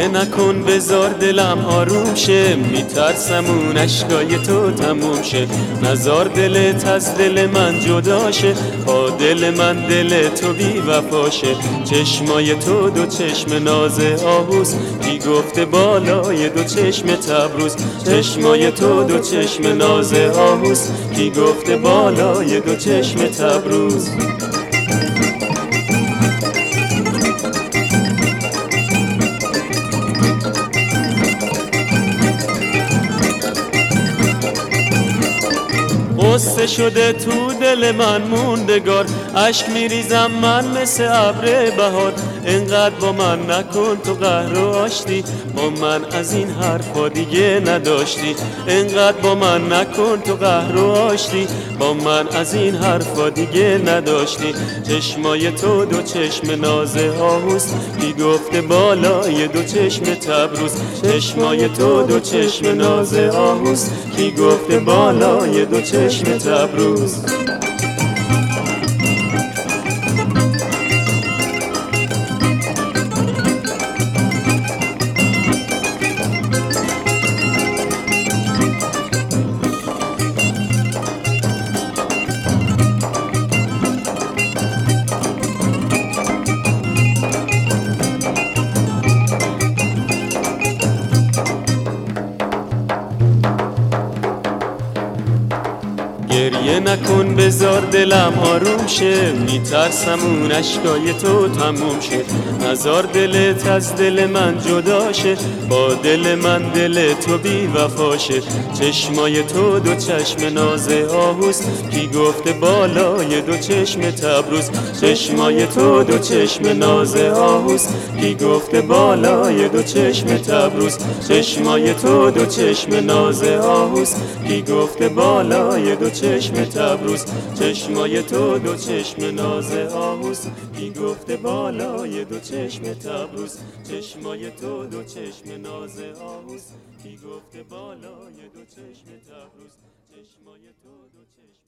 گریه نکن بذار دلم آروم شه، میترسم اون اشکای تو تموم شه. نزار دلت از دل من جدا شه، با دل من دل تو بی وفا شه. چشمای تو دو چشم ناز آهوز، کی گفته بالای دو چشم تبروز. چشمای تو دو چشم ناز آهوز، کی گفته بالای دو چشم تبروز. غصه شده تو دل من موندگار، اشک میریزم من مثل ابر بهار. انقدر با من نکن تو قهر و آشتی، با من از این حرفا دیگه نداشتی. انقدر با من نکن تو قهر و آشتی، با من از این حرفا دیگه نداشتی. چشمای تو دو چشم ناز آهوز، کی گفته بالای دو چشم تبروز. چشمای تو دو چشم ناز آهوز، کی گفته بالای دو چشم تبروز. گریه نکن بذار دلم آروم شه، میترسم اون اشکای تو تموم شه. نزار دلت از دل من جدا شه، با دل من دل تو بی وفا شه. چشمای تو دو چشم ناز آهوز، کی گفته بالای دو چشم تبروز. چشمای تو دو چشم ناز آهوز، کی گفته بالای دو چشم تبروز. چشمای تو دو چشم ناز آهوز، کی گفته بالای دو چشم تبروز. چشمای تو دو چشم ناز آهوز، کی گفته بالای دو چشم تبروز. چشمای تو دو چشم ناز آهوز، کی گفته بالای دو چشم تبروز. چشمای تو دو چشم